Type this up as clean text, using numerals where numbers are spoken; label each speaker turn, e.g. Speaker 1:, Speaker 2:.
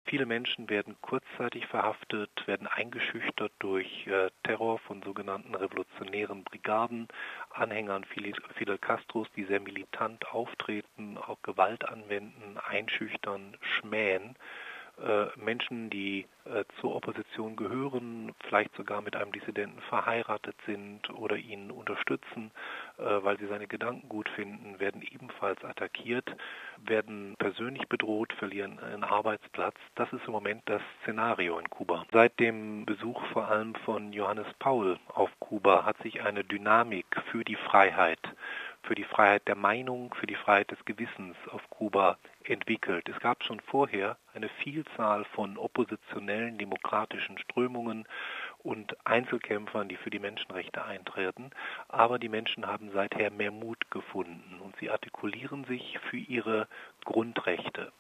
Speaker 1: Viele Menschen werden kurzzeitig verhaftet, werden eingeschüchtert durch Terror von sogenannten revolutionären Brigaden, Anhängern Fidel Castros, die sehr militant auftreten, auch Gewalt anwenden, einschüchtern, schmähen. Menschen, die zur Opposition gehören, vielleicht sogar mit einem Dissidenten verheiratet sind oder ihn unterstützen, weil sie seine Gedanken gut finden, werden ebenfalls attackiert, werden persönlich bedroht, verlieren einen Arbeitsplatz. Das ist im Moment das Szenario in Kuba. Seit dem Besuch vor allem von Johannes Paul auf Kuba hat sich eine Dynamik für die Freiheit der Meinung, für die Freiheit des Gewissens auf Kuba entwickelt. Es gab schon vorher eine Vielzahl von oppositionellen demokratischen Strömungen und Einzelkämpfern, die für die Menschenrechte eintreten, aber die Menschen haben seither mehr Mut gefunden und sie artikulieren sich für ihre Grundrechte.